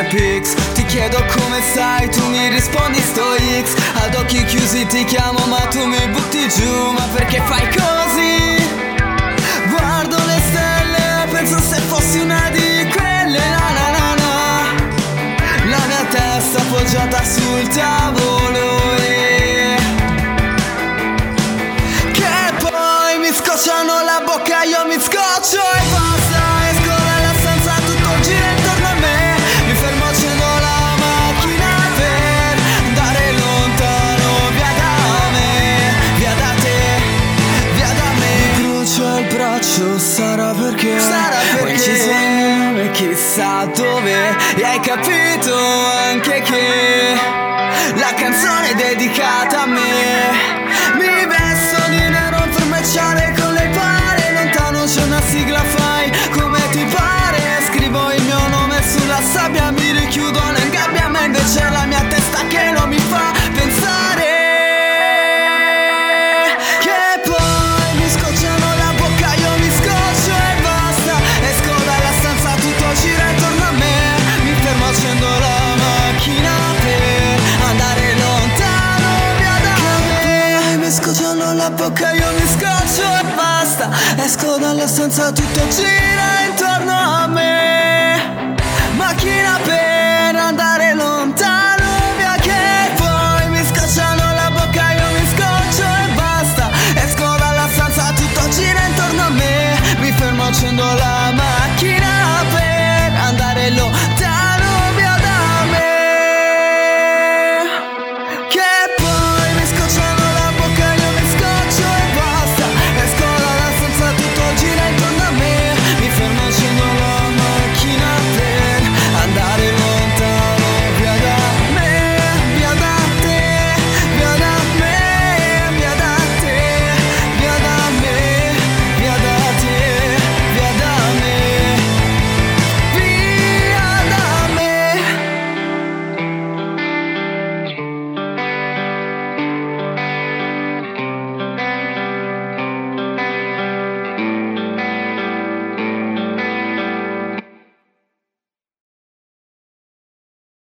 Pics. Ti chiedo come stai, tu mi rispondi sto X. Ad occhi chiusi ti chiamo ma tu mi butti giù. Ma perché fai così? Guardo le stelle, penso se fossi una di quelle. Na na na na. La mia testa appoggiata sul tavolo che poi mi scocciano la bocca, io mi scoccio e basta. Esco dalla stanza, tutto gira intorno a me. Mi fermo, accendo la macchina per andare lontano, via da me, via da te, via da me. Mi brucio il braccio, sarà perché ho inciso il mio nome chissà dove. E hai capito anche che la canzone è dedicata a me. Mi vesto di nero per matchare con le pare. Lontano c'è una sigla, fai come ti pare. Scrivo il mio nome sulla sabbia, mi richiudo nel gabbia, ma invece è la mia testa che non mi fa pensare. Che poi mi scocciano la bocca, io mi scoccio e basta. Esco dalla stanza, tutto gira intorno a me. Mi fermo, accendo la macchina per andare lontano, via da me. Mi scocciano la bocca, io mi scoccio e basta. Esco dalla stanza, tutto gira